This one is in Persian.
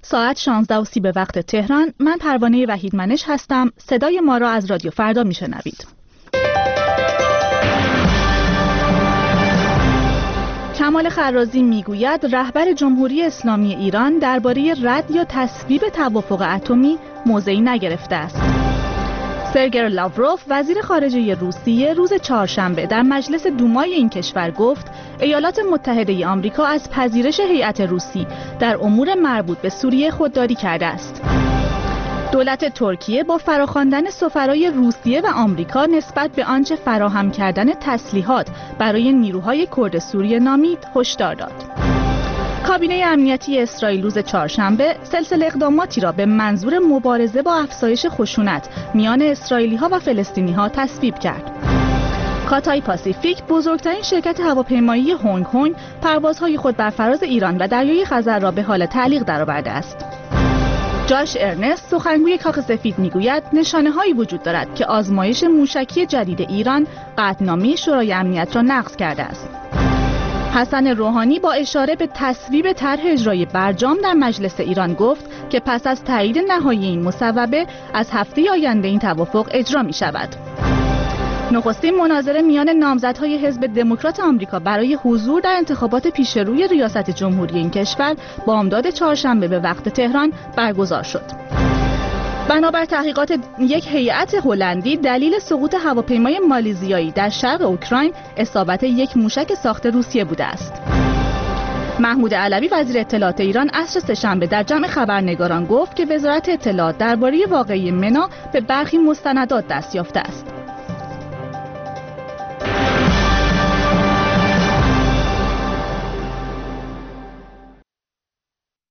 ساعت 16:30 به وقت تهران. من پروانه وحیدمنش هستم. صدای ما را از رادیو فردا میشنوید. کمال خرازی میگوید رهبر جمهوری اسلامی ایران درباره رد یا تصویب توافق اتمی موضعی نگرفته است. سرگئی لاوروف وزیر خارجه روسیه روز چهارشنبه در مجلس دومای این کشور گفت ایالات متحده آمریکا از پذیرش هیئت روسی در امور مربوط به سوریه خودداری کرده است. دولت ترکیه با فراخواندن سفرای روسیه و آمریکا نسبت به آنچه فراهم کردن تسلیحات برای نیروهای کرد سوریه نامید هشدار داد. کابینه امنیتی اسرائیل روز چهارشنبه سلسله اقداماتی را به منظور مبارزه با افزایش خشونت میان اسرائیلی‌ها و فلسطینی‌ها تصویب کرد. کاتای پاسیفیک بزرگترین شرکت هواپیمایی هنگ کنگ پروازهای خود بر فراز ایران و دریای خزر را به حال تعلیق درآورده است. جاش ارنست سخنگوی کاخ سفید میگوید نشانه‌هایی وجود دارد که آزمایش موشکی جدید ایران قطعنامه شورای امنیت را نقض کرده است. حسن روحانی با اشاره به تصویب طرح اجرای برجام در مجلس ایران گفت که پس از تایید نهایی این مصوبه از هفته آینده این توافق اجرا می شود. نخستین مناظره میان نامزدهای حزب دموکرات آمریکا برای حضور در انتخابات پیشروی ریاست جمهوری این کشور بامداد چهارشنبه به وقت تهران برگزار شد. بنابر تحقیقات یک هیئت هلندی دلیل سقوط هواپیمای مالزیایی در شرق اوکراین اصابت یک موشک ساخت روسیه بوده است. محمود علوی وزیر اطلاعات ایران عصر سه‌شنبه در جمع خبرنگاران گفت که وزارت اطلاعات درباره واقعه منا به برخی مستندات دست یافته است.